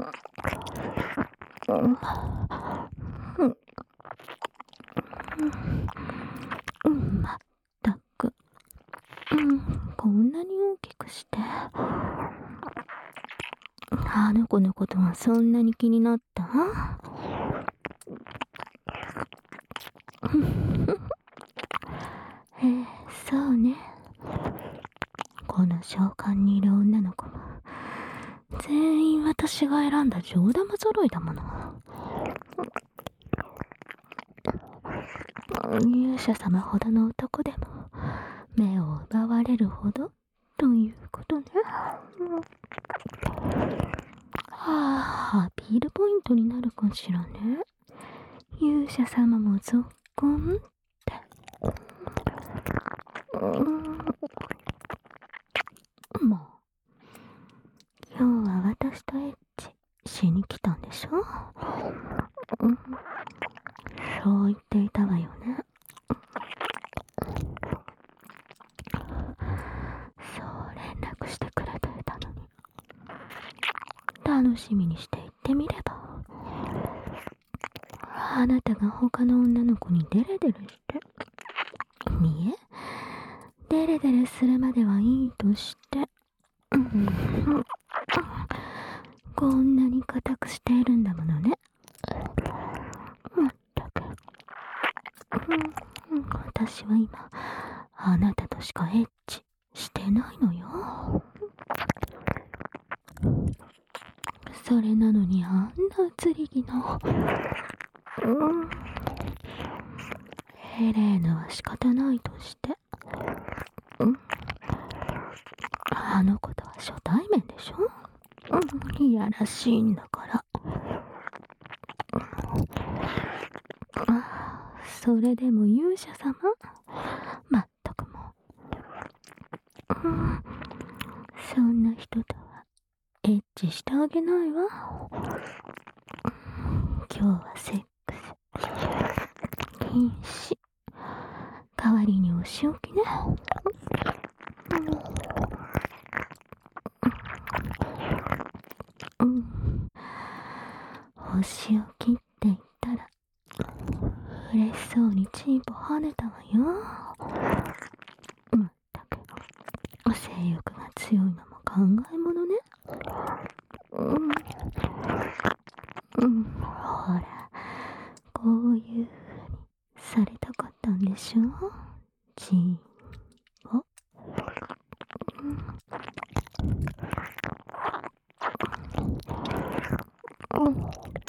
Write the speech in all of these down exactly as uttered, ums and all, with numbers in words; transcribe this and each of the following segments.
まったく、うん、こんなに大きくして。あの子のことはそんなに気になった？えー、そうね。この召喚にいる女の子は全員私が選んだ上玉揃いだもの。勇者様ほどの男でも目を奪われるほどということね。はあ、アピールポイントになるかしらね。勇者様もぞっこんって。うーん、もう今日は私とエッチしに来たんでしょ。うん、そう言っていたわよね。そう連絡してくれていたのに。楽しみにして行ってみれば。あなたが他の女の子にデレデレして、いえ、デレデレするまではいいとして、うん、こんなに固くしているんだものね。まったく、うん、私は今あなたとしかエッチしてないのよ。それなのにあんな移り気の、うん、ヘレーヌは仕方ないとして、うん、あの子とは初対面でしょ。うん、いやらしいんだから。あ、それでも勇者様？まったくもう、うん、そんな人とはエッチしてあげないわ。今日はセックス禁止。代わりにお仕置きね。うん、お仕置きって言ったら嬉しそうにチンポ跳ねたわよ。まったく性欲が強いのも考えものね。うん、うん、ほら、こういう風にされたかったんでしょ。チンポ、うん、うん、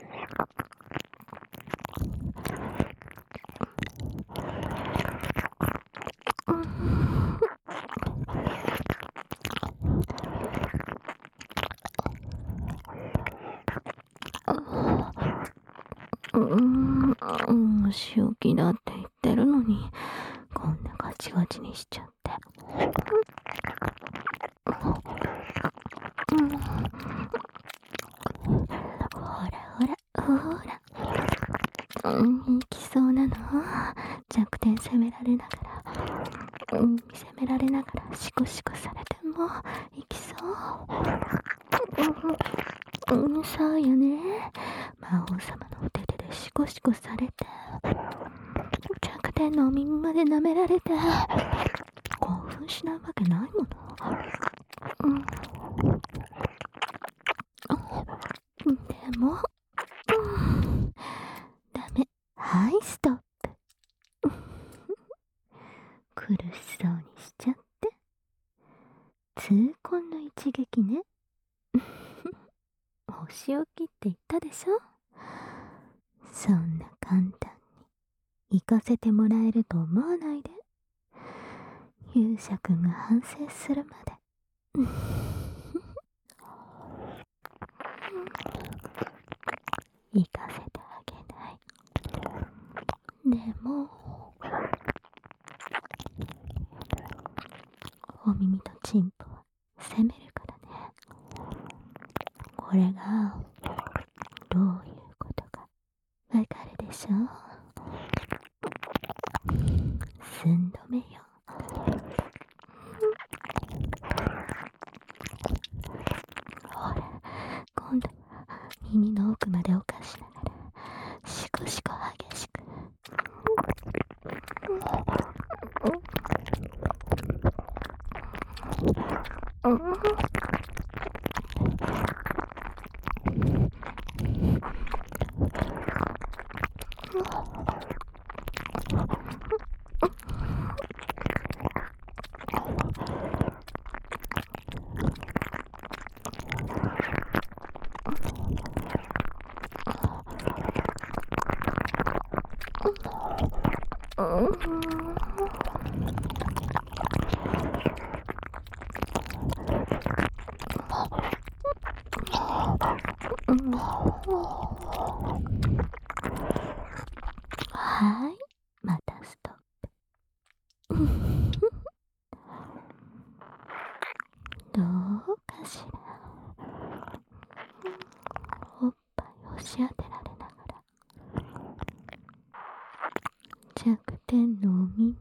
うん、うん、お仕置きだって言ってるのにこんなガチガチにしちゃって。うん、ほらほらほら、うん、行きそうなの。弱点責められながら、うん、責められながらシコシコされても行きそう。うん、うん、そうよね。魔王様のお手手でシコシコされて、弱点のお耳まで舐められて、興奮しないわけないもの。うん、でも、うん、ダメ。はい、ストップ。苦しそうにしちゃって。痛恨の一撃ね。お仕置きって言ったでしょ。そんな簡単に行かせてもらえると思わないで。勇者くんが反省するまで。行かせてあげない。でもお耳とチンポは責めるからね。これがどういうことかわかるでしょ。寸止めよ。ほら、今度は耳の奥まで侵しながらシコシコ激しくはい、またストップ。どうかしら。おっぱい押し当てられながら弱点のお耳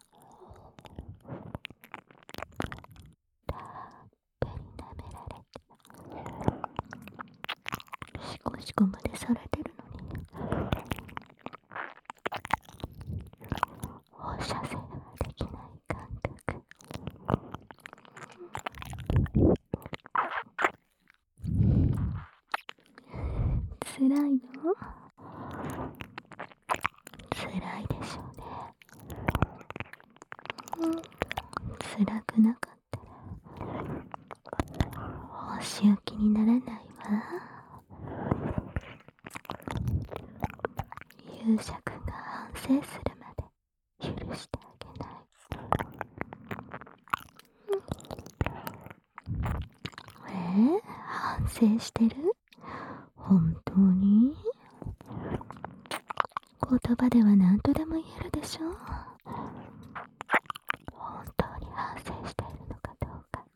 たっぷり舐められて、シコシコまでされてるのに放射線はできない感覚。つらいの？つらいでしょうね。つらくなかったらお仕置きにならないわ。勇者くんが反省するまで許してあげない。えー、反省してる？本当に？言葉では何とでも言えるでしょ。本当に反省しているのかどうか、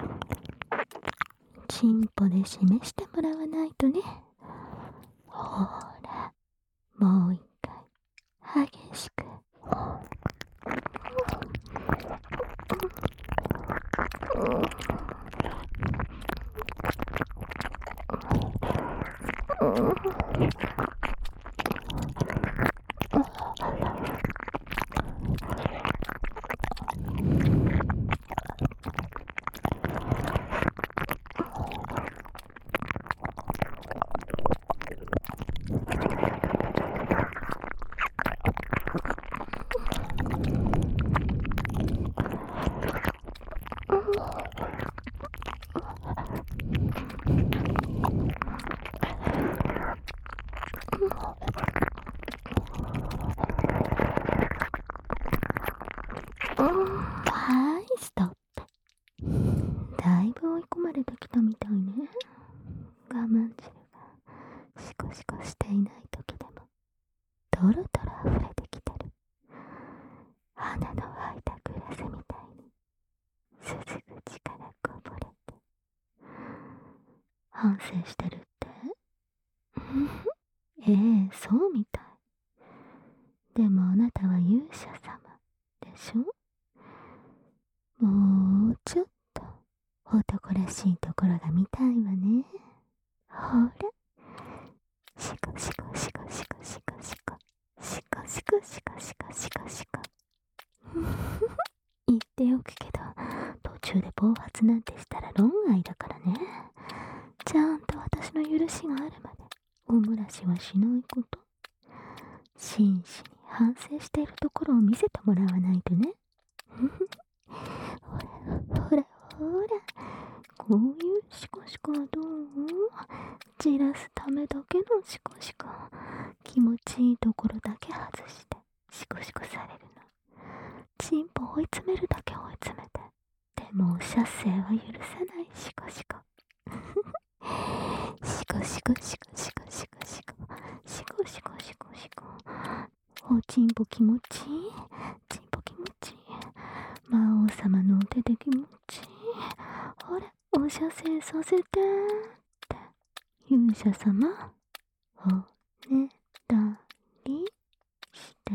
チンポで示してもらわないとね。ほら、もう一回激しく。はい、ストップ。だいぶ追い込まれてきたみたいね。我慢汁がシコシコしていない時でもトロトロ溢れてきてる。花の開いたグラスみたいに鈴口からこぼれて。反省してるって？ええ、そうみたい。でもあなたは勇者様でしょ。もうちょっと男らしいところが見たいわね。ほら、シコシコシコシコシコシコシコシコシコシコシコシコ。言っておくけど、途中で暴発なんてしたら論外だからね。ちゃんと私の許しがあるまでお漏らしはしないこと。真摯に反省しているところを見せてもらわないとね。ほらほらほら、こういうシコシコはどう？じらすためだけのシコシコ。気持ちいいところだけ外してシコシコされるの。チンポ追い詰めるだけ追い詰めて、でも射精は許さないシコシコ。シコシコシコシコシコシコシコシコシコシコ。おチンポ気持ちいい。チンポ気持ちいい。魔王様のお手で気持ちいい。ほら、お射精させてって勇者様、おねだりして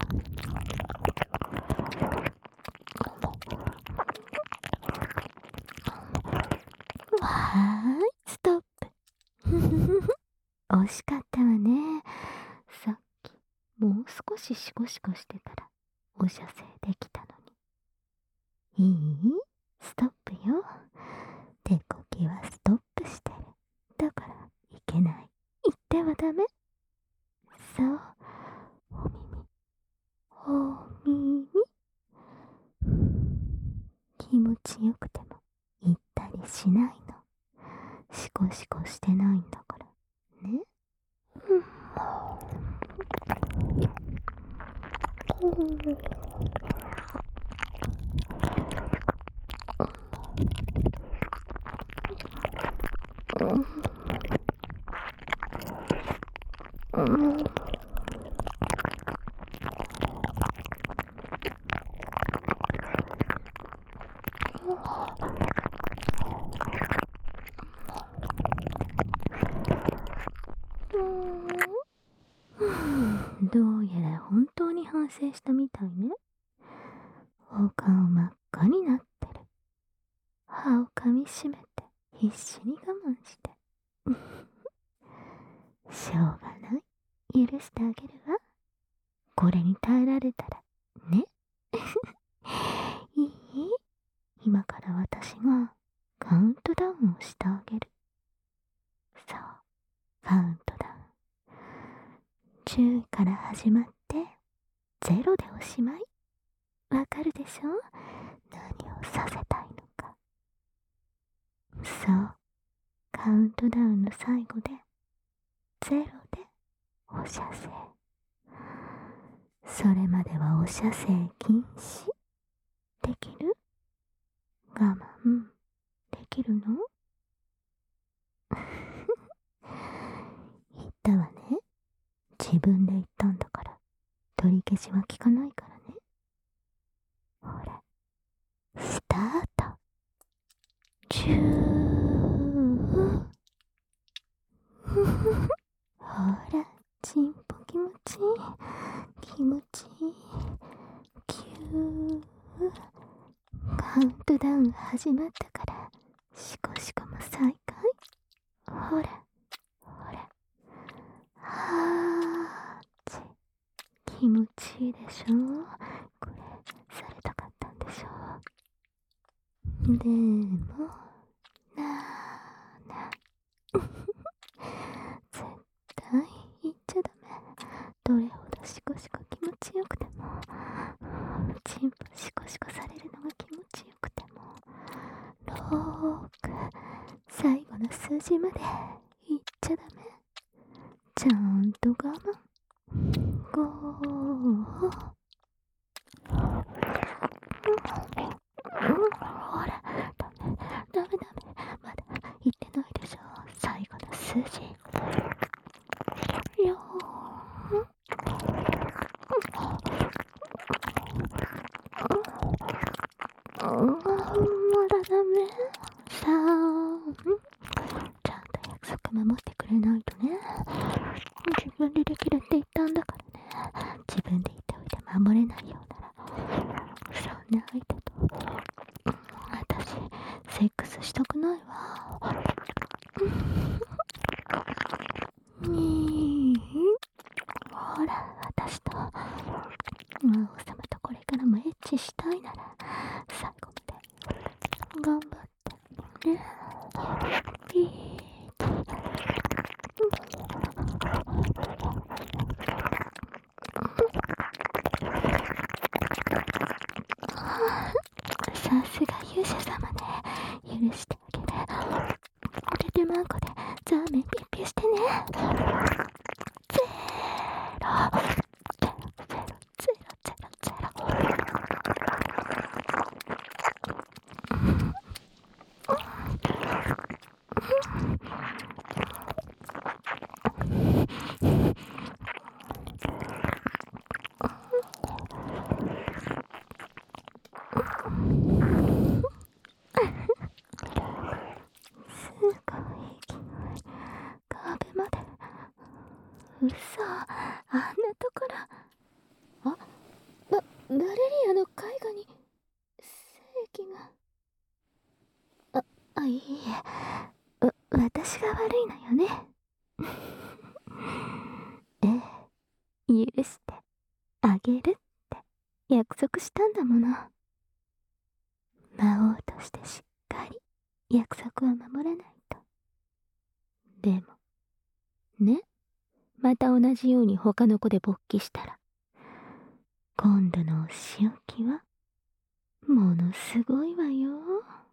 はーい、ストップ。惜しかったわね。さっき、もう少しシコシコしてたら、お射精できたのに。いい？ストップよ。手こきはストップしてる。だから、いけない。言ってはダメ。そう。お耳。お耳。気持ちよくても、言ったりしないの。シコシコしてないんだからね。うん。どうやら本当に反省したみたいね。お顔真っ赤になってる。歯を噛みしめて必死に我慢して。しょうがない。許してあげるわ。これに耐えられたらね。いい？今から私がカウントダウンをしてあげる。そう、カウントダウン。じゅうから始まってゼロでおしまい。わかるでしょ？何をさせたいのか。そう、カウントダウンの最後でゼロでお射精。それまではお射精禁止。できる？我慢できるの？言ったわね。自分で言ったんだから取り消しは効かないからね。ほら、スタート。ジュー。ほら、チンポ気持ちいい。気持ちいい。キュー。カウントダウン始まったから、シコシコも再開。ほら、ほら。はーち。気持ちいいでしょ？これ、されたかったんでしょ？でも、なーな。絶対言っちゃダメ。どれほどシコシコ気持ちよくても、チンポシコシコされるのが気持ちよくても、ろく、最後の数字まで言っちゃダメ。ちゃんと我慢。ご、ほら、ダメ、ダメダメ。まだ言ってないでしょ。最後の数字。よー。まだダメ。さん。ちゃんと約束守ってくれないとね。自分でできるって言ったんだからね。自分で言っておいて守れないようなら、そんな相手と私セックスしたくないわ。にー。ほら、私と魔王様とこれからもエッチしたいなら最後まで頑張ってね。ピー。さすが勇者様ね。許してあげる。テテマンコでザーメンピッピしてね。ゼロゼロゼロゼロゼロゼロ。すごい勢い。壁まで。うそ、あんなところ。あ、 許してあげるって約束したんだもの。魔王としてしっかり約束は守らないと。でもね、また同じように他の子で勃起したら、今度のお仕置きはものすごいわよ。